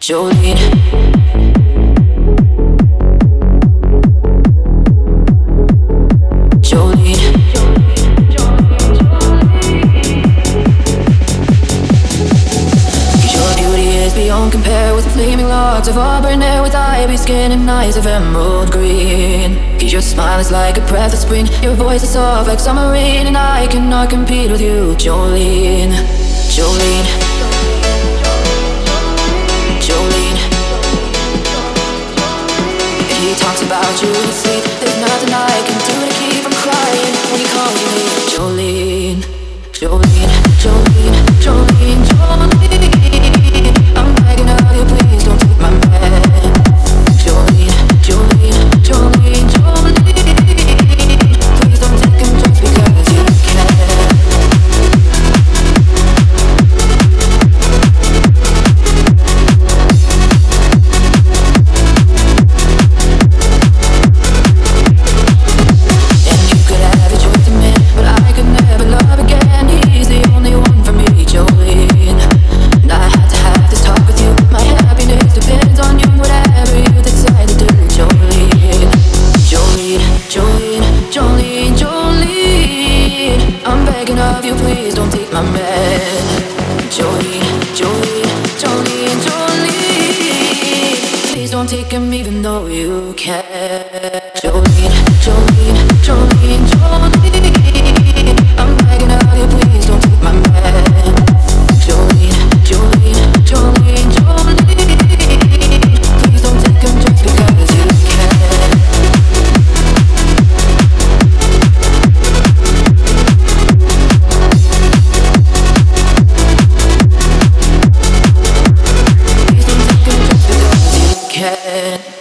Jolene. Jolene. Your beauty is beyond compare, with flaming locks of auburn hair, with ivory skin and eyes of emerald green. Your smile is like a breath of spring, your voice is soft like summer rain, and I cannot compete with you, Jolene. Jolene. Jolene. He talks about you in his sleep. There's nothing I can do to keep from crying when he calls you Jolene. Jolene, Jolene, Jolene, Jolene. I'm begging of you, please don't take my man. Jolene, Jolene, Jolene, Jolene. Please don't take him just because you can. Please don't take my man. Jolene, Jolene, Jolene, Jolene. Please don't take him even though you can. Jolene, Jolene, Jolene, Jolene. I'm begging of you, please don't take my man. Jolene, Jolene, Jolene, Jolene. Please don't take him just because you can. Please don't take him just because you can.